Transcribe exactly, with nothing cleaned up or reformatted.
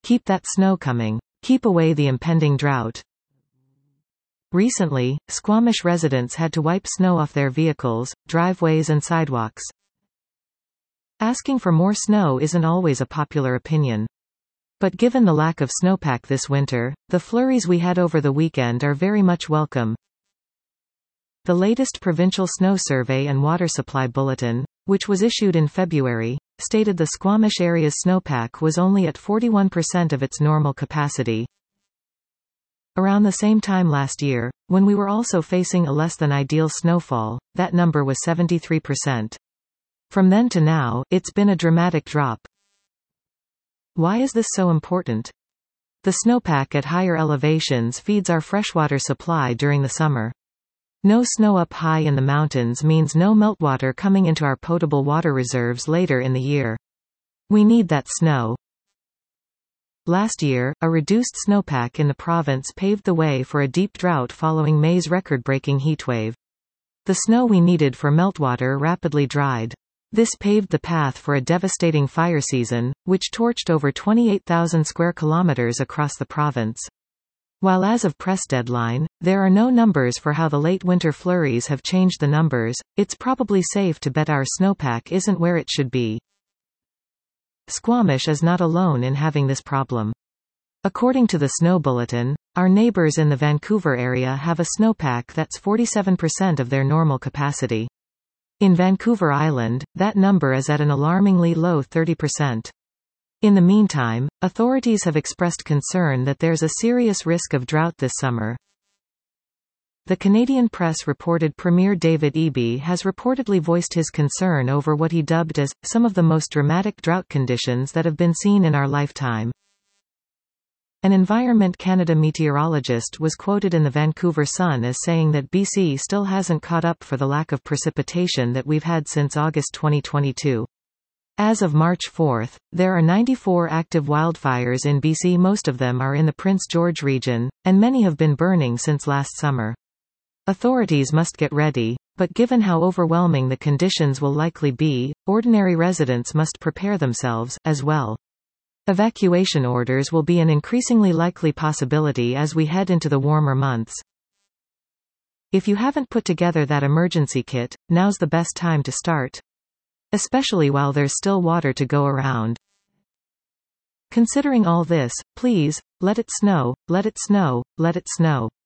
Keep that snow coming. Keep away the impending drought. Recently, Squamish residents had to wipe snow off their vehicles, driveways and sidewalks. Asking for more snow isn't always a popular opinion. But given the lack of snowpack this winter, the flurries we had over the weekend are very much welcome. The latest provincial snow survey and water supply bulletin, which was issued in February, stated the Squamish area's snowpack was only at forty-one percent of its normal capacity. Around the same time last year, when we were also facing a less than ideal snowfall, that number was seventy-three percent. From then to now, it's been a dramatic drop. Why is this so important? The snowpack at higher elevations feeds our freshwater supply during the summer. No snow up high in the mountains means no meltwater coming into our potable water reserves later in the year. We need that snow. Last year, a reduced snowpack in the province paved the way for a deep drought following May's record-breaking heatwave. The snow we needed for meltwater rapidly dried. This paved the path for a devastating fire season, which torched over twenty-eight thousand square kilometers across the province. While as of press deadline, there are no numbers for how the late winter flurries have changed the numbers, it's probably safe to bet our snowpack isn't where it should be. Squamish is not alone in having this problem. According to the Snow Bulletin, our neighbors in the Vancouver area have a snowpack that's forty-seven percent of their normal capacity. In Vancouver Island, that number is at an alarmingly low thirty percent. In the meantime, authorities have expressed concern that there's a serious risk of drought this summer. The Canadian press reported Premier David Eby has reportedly voiced his concern over what he dubbed as some of the most dramatic drought conditions that have been seen in our lifetime. An Environment Canada meteorologist was quoted in the Vancouver Sun as saying that B C still hasn't caught up for the lack of precipitation that we've had since August twenty twenty-two. As of March fourth, there are ninety-four active wildfires in B C. Most of them are in the Prince George region, and many have been burning since last summer. Authorities must get ready, but given how overwhelming the conditions will likely be, ordinary residents must prepare themselves, as well. Evacuation orders will be an increasingly likely possibility as we head into the warmer months. If you haven't put together that emergency kit, now's the best time to start. Especially while there's still water to go around. Considering all this, please, let it snow, let it snow, let it snow.